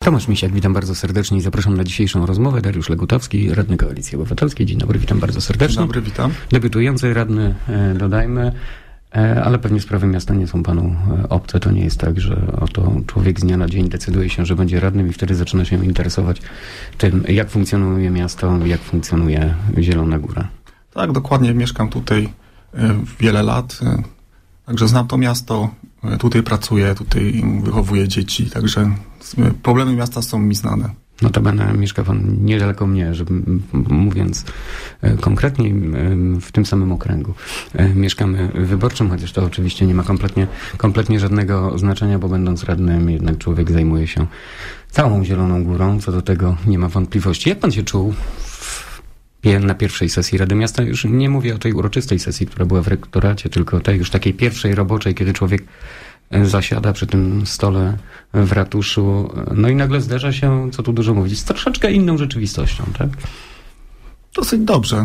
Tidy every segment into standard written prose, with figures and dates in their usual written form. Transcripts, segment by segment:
Tomasz Misiak, witam bardzo serdecznie i zapraszam na dzisiejszą rozmowę. Dariusz Legutowski, radny Koalicji Obywatelskiej. Dzień dobry, witam bardzo serdecznie. Dzień dobry, witam. Debiutujący radny, dodajmy, ale pewnie sprawy miasta nie są panu obce. To nie jest tak, że oto człowiek z dnia na dzień decyduje się, że będzie radnym i wtedy zaczyna się interesować tym, jak funkcjonuje miasto, jak funkcjonuje Zielona Góra. Tak, dokładnie. Mieszkam tutaj wiele lat, także znam to miasto, tutaj pracuję, tutaj wychowuję dzieci, także problemy miasta są mi znane. Notabene mieszka pan niedaleko mnie, mówiąc konkretniej, w tym samym okręgu. Mieszkamy w Wyborczym, chociaż to oczywiście nie ma kompletnie żadnego znaczenia, bo będąc radnym jednak człowiek zajmuje się całą Zieloną Górą, co do tego nie ma wątpliwości. Jak pan się czuł na pierwszej sesji Rady Miasta? Już nie mówię o tej uroczystej sesji, która była w rektoracie, tylko tej już takiej pierwszej roboczej, kiedy człowiek zasiada przy tym stole w ratuszu, no i nagle zderza się, co tu dużo mówić, z troszeczkę inną rzeczywistością, tak? Dosyć dobrze.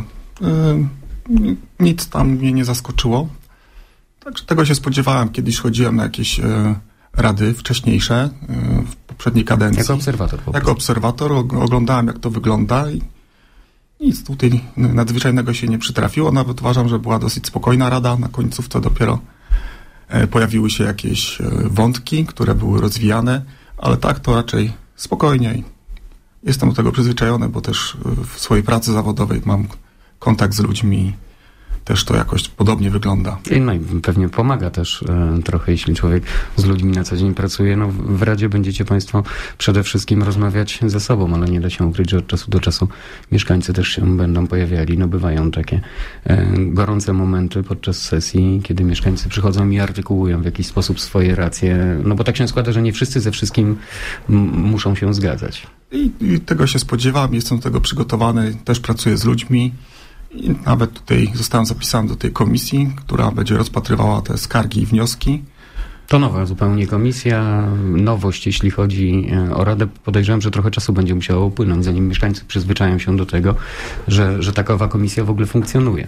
Nic tam mnie nie zaskoczyło. Także tego się spodziewałem. Kiedyś chodziłem na jakieś rady wcześniejsze, w poprzedniej kadencji. Jako obserwator. Jako obserwator oglądałem, jak to wygląda i nic tutaj nadzwyczajnego się nie przytrafiło. Nawet uważam, że była dosyć spokojna rada. Na końcówce dopiero pojawiły się jakieś wątki, które były rozwijane, ale tak to raczej spokojniej. Jestem do tego przyzwyczajony, bo też w swojej pracy zawodowej mam kontakt z ludźmi. Też to jakoś podobnie wygląda. No i pewnie pomaga też trochę, jeśli człowiek z ludźmi na co dzień pracuje. No w Radzie będziecie państwo przede wszystkim rozmawiać ze sobą, ale nie da się ukryć, że od czasu do czasu mieszkańcy też się będą pojawiali. No bywają takie gorące momenty podczas sesji, kiedy mieszkańcy przychodzą i artykułują w jakiś sposób swoje racje. No bo tak się składa, że nie wszyscy ze wszystkim muszą się zgadzać. I tego się spodziewam, jestem do tego przygotowany, też pracuję z ludźmi. I nawet tutaj zostałem zapisany do tej komisji, która będzie rozpatrywała te skargi i wnioski. To nowa zupełnie komisja, nowość jeśli chodzi o Radę. Podejrzewam, że trochę czasu będzie musiało upłynąć, zanim mieszkańcy przyzwyczają się do tego, że takowa komisja w ogóle funkcjonuje.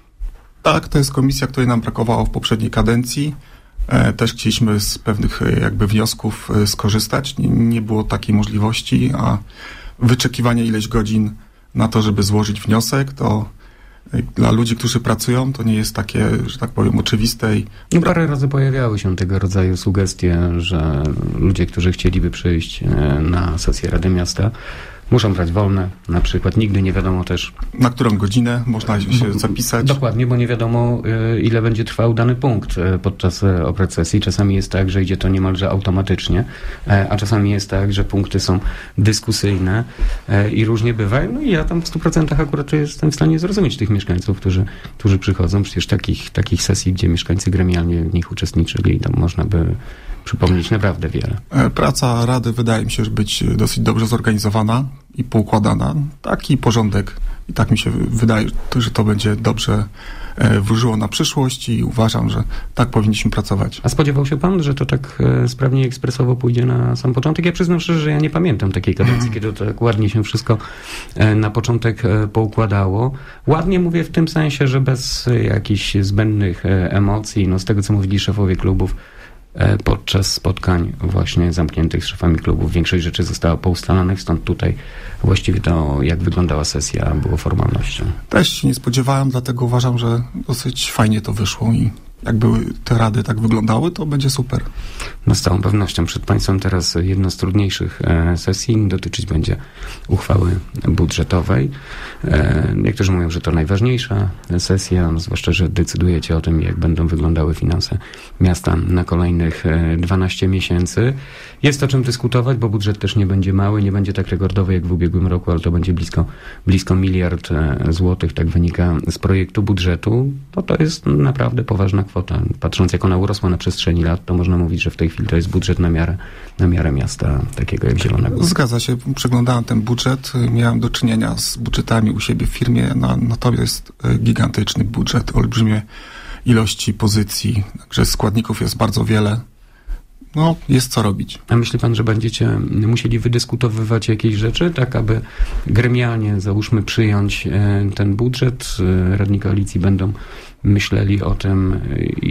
Tak, to jest komisja, której nam brakowało w poprzedniej kadencji. Też chcieliśmy z pewnych jakby wniosków skorzystać. Nie było takiej możliwości, a wyczekiwanie ileś godzin na to, żeby złożyć wniosek, to dla ludzi, którzy pracują, to nie jest takie, że tak powiem, oczywiste. No parę razy pojawiały się tego rodzaju sugestie, że ludzie, którzy chcieliby przyjść na sesję Rady Miasta, muszą brać wolne, na przykład. Nigdy nie wiadomo też... Na którą godzinę można się zapisać. Dokładnie, bo nie wiadomo, ile będzie trwał dany punkt podczas obrad sesji. Czasami jest tak, że idzie to niemalże automatycznie, a czasami jest tak, że punkty są dyskusyjne i różnie bywa. No i ja tam w 100% akurat jestem w stanie zrozumieć tych mieszkańców, którzy przychodzą. Przecież takich sesji, gdzie mieszkańcy gremialnie w nich uczestniczyli, tam można by przypomnieć naprawdę wiele. Praca Rady wydaje mi się, że być dosyć dobrze zorganizowana i poukładana. Taki porządek i tak mi się wydaje, że to będzie dobrze wróżyło na przyszłość i uważam, że tak powinniśmy pracować. A spodziewał się pan, że to tak sprawnie i ekspresowo pójdzie na sam początek? Ja przyznam szczerze, że ja nie pamiętam takiej kadencji, kiedy to tak ładnie się wszystko na początek poukładało. Ładnie mówię w tym sensie, że bez jakichś zbędnych emocji, no z tego co mówili szefowie klubów, podczas spotkań właśnie zamkniętych z szefami klubów większość rzeczy została poustalanych, stąd tutaj właściwie to, jak wyglądała sesja, było formalnością. Też się nie spodziewałem, dlatego uważam, że dosyć fajnie to wyszło i jakby te rady tak wyglądały, to będzie super. No z całą pewnością. Przed państwem teraz jedna z trudniejszych sesji dotyczyć będzie uchwały budżetowej. Niektórzy mówią, że to najważniejsza sesja, no zwłaszcza, że decydujecie o tym, jak będą wyglądały finanse miasta na kolejnych 12 miesięcy. Jest o czym dyskutować, bo budżet też nie będzie mały, nie będzie tak rekordowy jak w ubiegłym roku, ale to będzie blisko 1 miliard złotych, tak wynika z projektu budżetu. To jest naprawdę poważna kwota. Patrząc, jak ona urosła na przestrzeni lat, to można mówić, że w tej chwili to jest budżet na miarę miasta takiego jak Zielona Góra. Zgadza się. Przeglądałem ten budżet. Miałem do czynienia z budżetami u siebie w firmie. No to jest gigantyczny budżet, olbrzymie ilości pozycji. Także składników jest bardzo wiele. No, jest co robić. A myśli pan, że będziecie musieli wydyskutowywać jakieś rzeczy, tak aby gremialnie, załóżmy, przyjąć ten budżet? Radni koalicji będą myśleli o tym,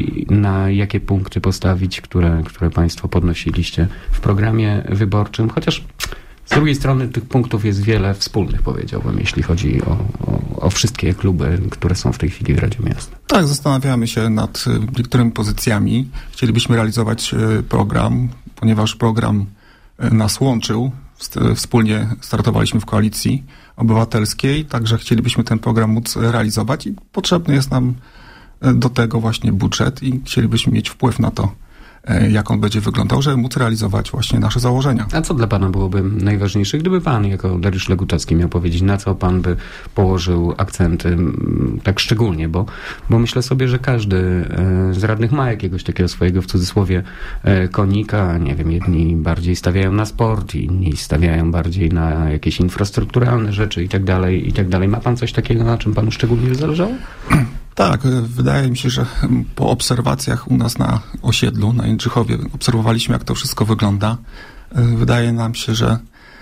na jakie punkty postawić, które państwo podnosiliście w programie wyborczym, chociaż Z drugiej strony tych punktów jest wiele wspólnych, powiedziałbym, jeśli chodzi o wszystkie kluby, które są w tej chwili w Radzie Miasta. Tak, zastanawiamy się nad niektórymi pozycjami. Chcielibyśmy realizować program, ponieważ program nas łączył. Wspólnie startowaliśmy w Koalicji Obywatelskiej, także chcielibyśmy ten program móc realizować i potrzebny jest nam do tego właśnie budżet i chcielibyśmy mieć wpływ na to, jak on będzie wyglądał, żeby móc realizować właśnie nasze założenia. A co dla pana byłoby najważniejsze, gdyby pan jako Dariusz Legutowski miał powiedzieć, na co pan by położył akcenty tak szczególnie, bo myślę sobie, że każdy z radnych ma jakiegoś takiego swojego, w cudzysłowie, konika, nie wiem, jedni bardziej stawiają na sport, inni stawiają bardziej na jakieś infrastrukturalne rzeczy i tak dalej, i tak dalej. Ma pan coś takiego, na czym panu szczególnie zależało? Tak, wydaje mi się, że po obserwacjach u nas na osiedlu, na Jędrzychowie, obserwowaliśmy, jak to wszystko wygląda. Wydaje nam się, że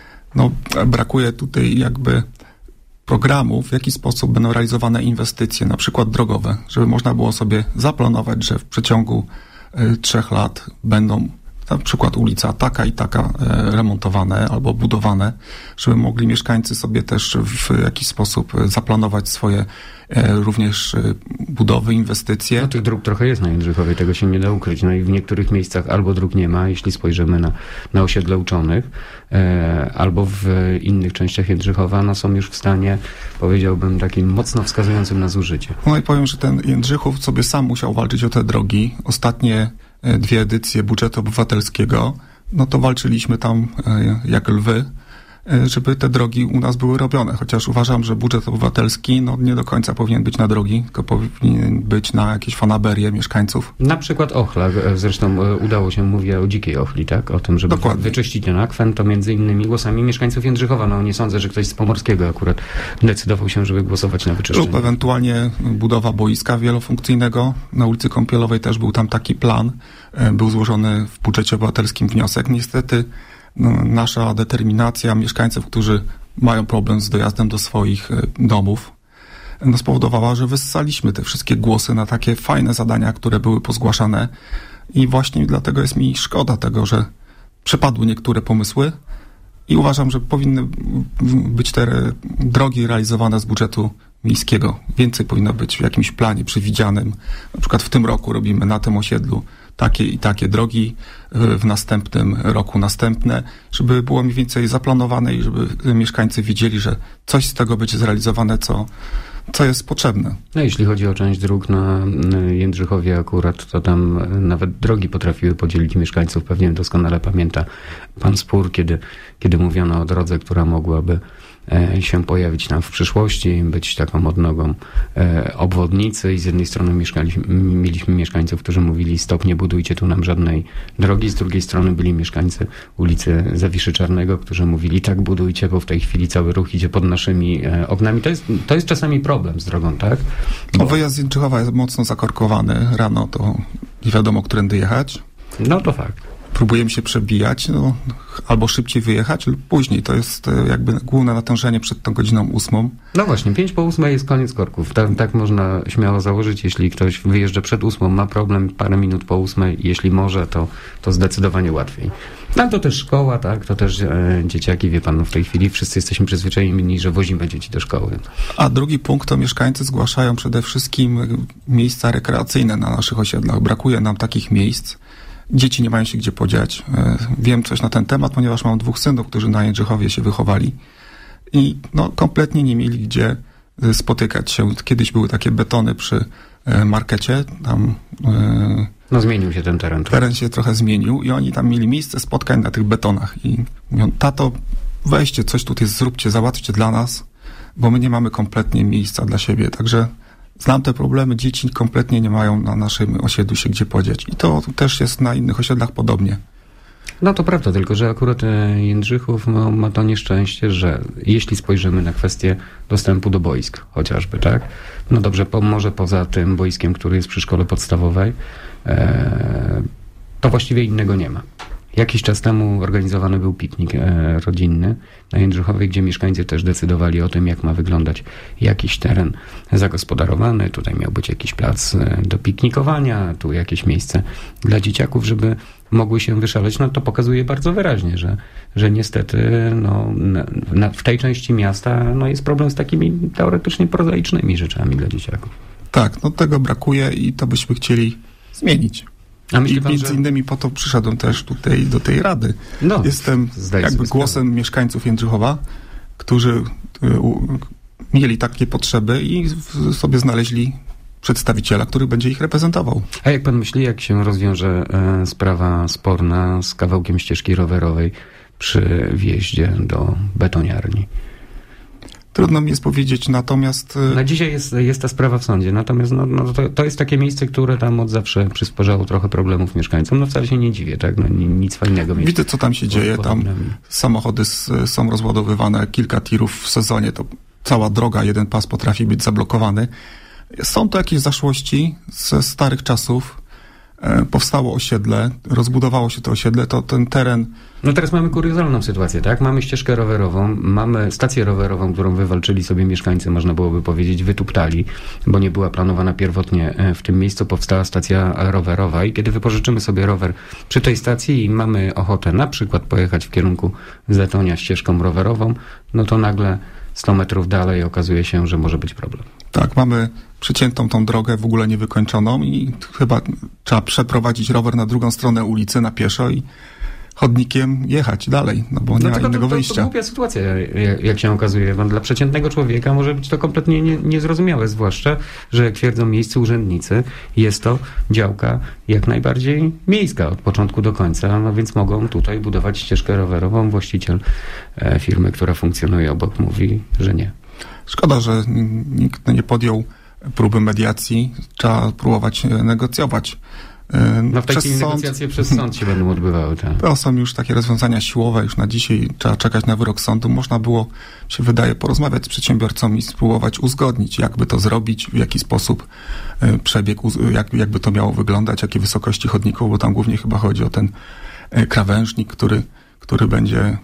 brakuje tutaj jakby programu, w jaki sposób będą realizowane inwestycje, na przykład drogowe, żeby można było sobie zaplanować, że w przeciągu 3 lat będą na przykład ulica taka i taka remontowane albo budowane, żeby mogli mieszkańcy sobie też w jakiś sposób zaplanować swoje również budowy, inwestycje. No tych dróg trochę jest na Jędrzychowie, tego się nie da ukryć. No i w niektórych miejscach albo dróg nie ma, jeśli spojrzymy na osiedle uczonych, albo w innych częściach Jędrzychowa, no są już w stanie, powiedziałbym, takim mocno wskazującym na zużycie. No i powiem, że ten Jędrzychów sobie sam musiał walczyć o te drogi. Ostatnie 2 edycje budżetu obywatelskiego, no to walczyliśmy tam jak lwy, żeby te drogi u nas były robione. Chociaż uważam, że budżet obywatelski nie do końca powinien być na drogi, tylko powinien być na jakieś fanaberie mieszkańców. Na przykład Ochla, zresztą udało się, mówię o Dzikiej Ochli, tak? O tym, żeby wyczyścić ten akwen, to między innymi głosami mieszkańców Jędrzychowa. No nie sądzę, że ktoś z Pomorskiego akurat decydował się, żeby głosować na wyczyszczenie. Lub ewentualnie budowa boiska wielofunkcyjnego. Na ulicy Kąpielowej też był tam taki plan. Był złożony w budżecie obywatelskim wniosek. Niestety nasza determinacja mieszkańców, którzy mają problem z dojazdem do swoich domów, spowodowała, że wyssaliśmy te wszystkie głosy na takie fajne zadania, które były pozgłaszane i właśnie dlatego jest mi szkoda tego, że przepadły niektóre pomysły i uważam, że powinny być te drogi realizowane z budżetu miejskiego. Więcej powinno być w jakimś planie przewidzianym. Na przykład w tym roku robimy na tym osiedlu takie i takie drogi, w następnym roku następne, żeby było mniej więcej zaplanowane i żeby mieszkańcy wiedzieli, że coś z tego będzie zrealizowane, co jest potrzebne. No jeśli chodzi o część dróg na Jędrzychowie akurat, to tam nawet drogi potrafiły podzielić mieszkańców. Pewnie doskonale pamięta pan spór, kiedy mówiono o drodze, która mogłaby się pojawić tam w przyszłości, być taką odnogą obwodnicy i z jednej strony mieliśmy mieszkańców, którzy mówili stop, nie budujcie tu nam żadnej drogi, z drugiej strony byli mieszkańcy ulicy Zawiszy Czarnego, którzy mówili tak, budujcie, bo w tej chwili cały ruch idzie pod naszymi oknami. To jest czasami problem z drogą, tak? Bo wyjazd z Jędrzychowa jest mocno zakorkowany. Rano to nie wiadomo, którędy jechać. No to fakt. Próbujemy się przebijać, albo szybciej wyjechać, lub później. To jest jakby główne natężenie przed tą godziną 8. No właśnie, 5:08 jest koniec korków. Tak można śmiało założyć, jeśli ktoś wyjeżdża przed 8, ma problem parę minut po 8, jeśli może, to zdecydowanie łatwiej. No to też szkoła, tak, to też dzieciaki, wie pan, w tej chwili wszyscy jesteśmy przyzwyczajeni, że wozimy dzieci do szkoły. A drugi punkt to mieszkańcy zgłaszają przede wszystkim miejsca rekreacyjne na naszych osiedlach. Brakuje nam takich miejsc. Dzieci nie mają się gdzie podziać. Wiem coś na ten temat, ponieważ mam 2 synów, którzy na Jędrzychowie się wychowali i kompletnie nie mieli gdzie spotykać się. Kiedyś były takie betony przy markecie, tam zmienił się ten teren. Teren się trochę zmienił i oni tam mieli miejsce spotkań na tych betonach i mówią, tato, weźcie coś tutaj, zróbcie, załatwcie dla nas, bo my nie mamy kompletnie miejsca dla siebie, także znam te problemy, dzieci kompletnie nie mają na naszym osiedlu się gdzie podziać. I to też jest na innych osiedlach podobnie. No to prawda, tylko że akurat Jędrzychów ma to nieszczęście, że jeśli spojrzymy na kwestię dostępu do boisk chociażby, tak? No dobrze, może poza tym boiskiem, który jest przy szkole podstawowej, to właściwie innego nie ma. Jakiś czas temu organizowany był piknik rodzinny na Jędrzychowej, gdzie mieszkańcy też decydowali o tym, jak ma wyglądać jakiś teren zagospodarowany. Tutaj miał być jakiś plac do piknikowania, tu jakieś miejsce dla dzieciaków, żeby mogły się wyszaleć. No to pokazuje bardzo wyraźnie, że niestety w tej części miasta jest problem z takimi teoretycznie prozaicznymi rzeczami dla dzieciaków. Tak, tego brakuje i to byśmy chcieli zmienić. A myśli I pan, między innymi po to przyszedłem też tutaj do tej rady. Jestem głosem mieszkańców Jędrzychowa, którzy mieli takie potrzeby i sobie znaleźli przedstawiciela, który będzie ich reprezentował. A jak pan myśli, jak się rozwiąże sprawa sporna z kawałkiem ścieżki rowerowej przy wjeździe do betoniarni? Trudno mi jest powiedzieć, natomiast... Na dzisiaj jest ta sprawa w sądzie, natomiast to jest takie miejsce, które tam od zawsze przysporzało trochę problemów mieszkańcom. Wcale się nie dziwię, tak? Nic fajnego. Widzę, co tam się dzieje. Tam samochody są rozładowywane, kilka tirów w sezonie, to cała droga, jeden pas potrafi być zablokowany. Są to jakieś zaszłości ze starych czasów. Powstało osiedle, rozbudowało się to osiedle, to ten teren... Teraz mamy kuriozalną sytuację, tak? Mamy ścieżkę rowerową, mamy stację rowerową, którą wywalczyli sobie mieszkańcy, można byłoby powiedzieć, wytuptali, bo nie była planowana pierwotnie w tym miejscu, powstała stacja rowerowa i kiedy wypożyczymy sobie rower przy tej stacji i mamy ochotę na przykład pojechać w kierunku Zetonia ścieżką rowerową, to nagle 100 metrów dalej okazuje się, że może być problem. Tak, mamy przeciętą tą drogę, w ogóle niewykończoną i chyba trzeba przeprowadzić rower na drugą stronę ulicy na pieszo i chodnikiem jechać dalej, bo nie ma innego wyjścia. To głupia sytuacja, jak się okazuje. Dla przeciętnego człowieka może być to kompletnie niezrozumiałe, zwłaszcza, że jak twierdzą miejscy urzędnicy, jest to działka jak najbardziej miejska od początku do końca, więc mogą tutaj budować ścieżkę rowerową. Właściciel firmy, która funkcjonuje obok, mówi, że nie. Szkoda, że nikt nie podjął próby mediacji. Trzeba próbować negocjować. W tej chwili negocjacje przez sąd się będą odbywały. Tak. To są już takie rozwiązania siłowe, już na dzisiaj trzeba czekać na wyrok sądu. Można było, się wydaje, porozmawiać z przedsiębiorcą i spróbować uzgodnić, jakby to zrobić, w jaki sposób przebieg, jakby to miało wyglądać, jakie wysokości chodników, bo tam głównie chyba chodzi o ten krawężnik, który będzie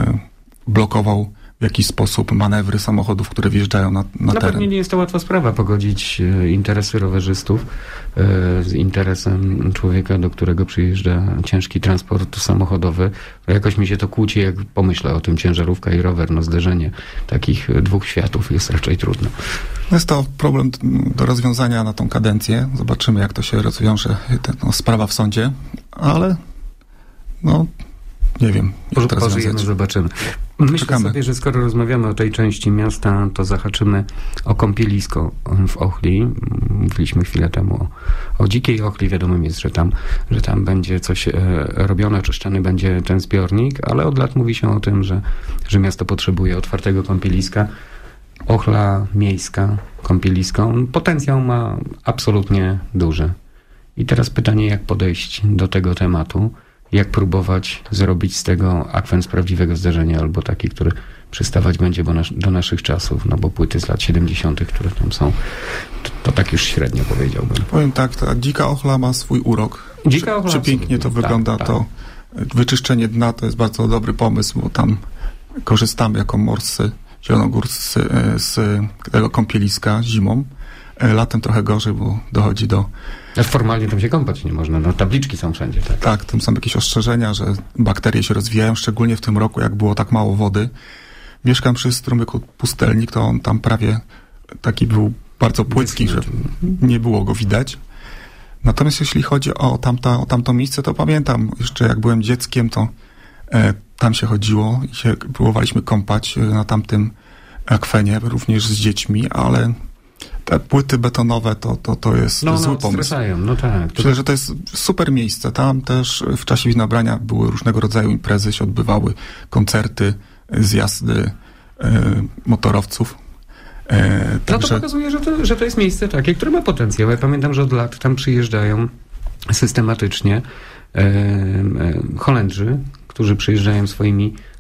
blokował w jakiś sposób manewry samochodów, które wjeżdżają na teren. Pewnie nie jest to łatwa sprawa pogodzić interesy rowerzystów z interesem człowieka, do którego przyjeżdża ciężki transport samochodowy. Jakoś mi się to kłóci, jak pomyślę o tym, ciężarówka i rower. Zderzenie takich dwóch światów jest raczej trudne. Jest to problem do rozwiązania na tą kadencję. Zobaczymy, jak to się rozwiąże sprawa w sądzie, ale nie wiem. Pożyjemy, zobaczymy. Myślę sobie, że skoro rozmawiamy o tej części miasta, to zahaczymy o kąpielisko w Ochli. Mówiliśmy chwilę temu o dzikiej Ochli. Wiadomym jest, że tam będzie coś robione, oczyszczany będzie ten zbiornik, ale od lat mówi się o tym, że miasto potrzebuje otwartego kąpieliska. Ochla miejska, kąpielisko, potencjał ma absolutnie duży. I teraz pytanie, jak podejść do tego tematu? Jak próbować zrobić z tego akwen z prawdziwego zdarzenia, albo taki, który przystawać będzie do naszych czasów, bo płyty z lat 70., które tam są, to tak już średnio powiedziałbym. Powiem tak, ta dzika Ochla ma swój urok. Dzika Ochla przepięknie to wygląda, tak. To wyczyszczenie dna to jest bardzo dobry pomysł, bo tam korzystamy jako morscy zielonogórscy z tego kąpieliska zimą. Latem trochę gorzej, bo dochodzi do... Formalnie tam się kąpać nie można, tabliczki są wszędzie. Tak, tam są jakieś ostrzeżenia, że bakterie się rozwijają, szczególnie w tym roku, jak było tak mało wody. Mieszkam przy strumyku Pustelnik, to on tam prawie taki był bardzo płytki, że nie było go widać. Natomiast jeśli chodzi o tamto miejsce, to pamiętam jeszcze jak byłem dzieckiem, to tam się chodziło i się próbowaliśmy kąpać na tamtym akwenie, również z dziećmi, ale te płyty betonowe to jest zły pomysł. Stresają, tak. Myślę, że to jest super miejsce. Tam też w czasie winobrania były różnego rodzaju imprezy, się odbywały koncerty, zjazdy motorowców. To pokazuje, że to jest miejsce takie, które ma potencjał. Ja pamiętam, że od lat tam przyjeżdżają systematycznie Holendrzy, którzy przyjeżdżają swoimi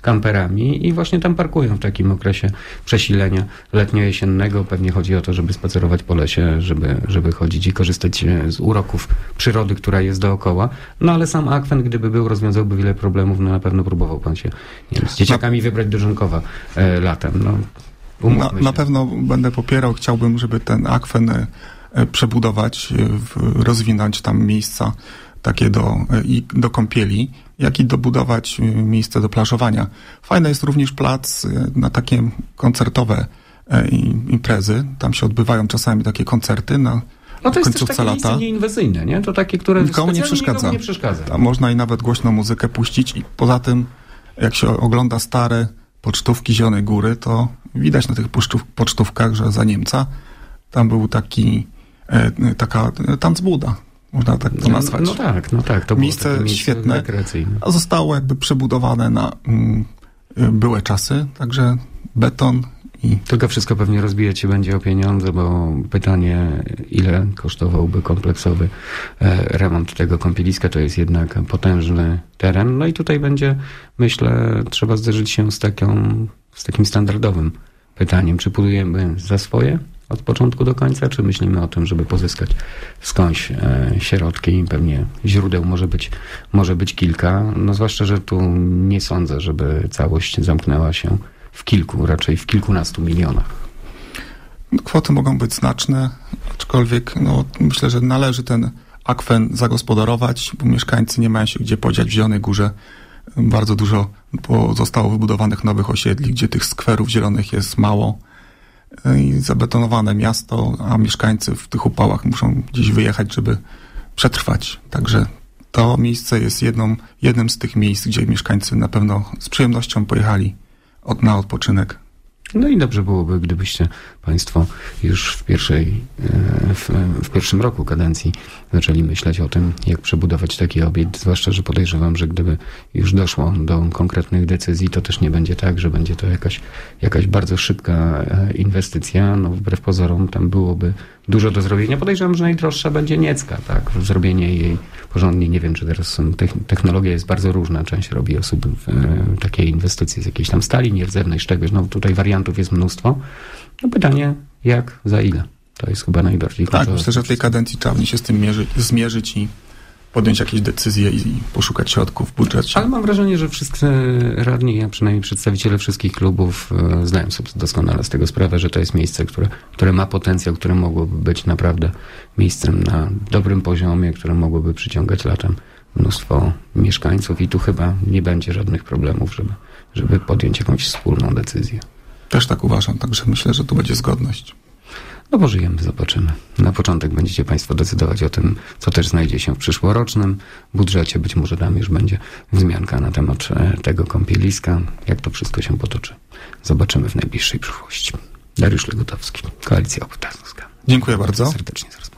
kamperami i właśnie tam parkują w takim okresie przesilenia letnio-jesiennego. Pewnie chodzi o to, żeby spacerować po lesie, żeby chodzić i korzystać z uroków przyrody, która jest dookoła. No ale sam akwen, gdyby był, rozwiązałby wiele problemów. No na pewno próbował pan się, nie wiem, z dzieciakami wybrać do Żonkowa latem. No, na pewno będę popierał. Chciałbym, żeby ten akwen przebudować, rozwinąć tam miejsca takie do kąpieli, jak i dobudować miejsce do plażowania. Fajny jest również plac na takie koncertowe imprezy. Tam się odbywają czasami takie koncerty na to jest końcówce też takie lata. miejsce nieinwazyjne, nie? To takie, które nikomu nie przeszkadza. Tam można i nawet głośną muzykę puścić i poza tym, jak się ogląda stare pocztówki Zielonej Góry, to widać na tych pocztówkach, że za Niemca tam był taka tancbuda. Można tak to nazwać. No tak. To miejsce było świetne, a zostało jakby przebudowane na byłe czasy, także beton i... Tylko wszystko pewnie rozbijać się będzie o pieniądze, bo pytanie, ile kosztowałby kompleksowy remont tego kąpieliska, to jest jednak potężny teren. No i tutaj będzie, myślę, trzeba zderzyć się z takim standardowym pytaniem, czy budujemy za swoje od początku do końca, czy myślimy o tym, żeby pozyskać skądś środki. Pewnie źródeł może być kilka, no zwłaszcza, że tu nie sądzę, żeby całość zamknęła się raczej w kilkunastu milionach. Kwoty mogą być znaczne, aczkolwiek myślę, że należy ten akwen zagospodarować, bo mieszkańcy nie mają się gdzie podziać w Zielonej Górze. Bardzo dużo zostało wybudowanych nowych osiedli, gdzie tych skwerów zielonych jest mało i zabetonowane miasto, a mieszkańcy w tych upałach muszą gdzieś wyjechać, żeby przetrwać. Także to miejsce jest jednym z tych miejsc, gdzie mieszkańcy na pewno z przyjemnością pojechali na odpoczynek. No i dobrze byłoby, gdybyście państwo już w pierwszym roku kadencji zaczęli myśleć o tym, jak przebudować taki obiekt, zwłaszcza, że podejrzewam, że gdyby już doszło do konkretnych decyzji, to też nie będzie tak, że będzie to jakaś bardzo szybka inwestycja. No wbrew pozorom tam byłoby dużo do zrobienia. Podejrzewam, że najdroższa będzie Niecka, tak? Zrobienie jej porządnie. Nie wiem, czy teraz technologia jest bardzo różna. Część robi osób takie inwestycje z jakiejś tam stali, nierdzewnej, czegoś. No tutaj wariantów jest mnóstwo. No pytanie, jak, za ile? To jest chyba najbardziej kluczowe. Tak, myślę, że w tej kadencji trzeba się z tym zmierzyć i podjąć jakieś decyzje i poszukać środków w budżecie. Ale mam wrażenie, że wszyscy radni, a przynajmniej przedstawiciele wszystkich klubów zdają sobie doskonale z tego sprawę, że to jest miejsce, które ma potencjał, które mogłoby być naprawdę miejscem na dobrym poziomie, które mogłoby przyciągać latem mnóstwo mieszkańców i tu chyba nie będzie żadnych problemów, żeby podjąć jakąś wspólną decyzję. Też tak uważam, także myślę, że tu będzie zgodność. No pożyjemy, zobaczymy. Na początek będziecie państwo decydować o tym, co też znajdzie się w przyszłorocznym budżecie. Być może tam już będzie wzmianka na temat tego kąpieliska. Jak to wszystko się potoczy, zobaczymy w najbliższej przyszłości. Dariusz Legutowski, Koalicja Obywatelska. Dziękuję bardzo. Serdecznie za rozmowę.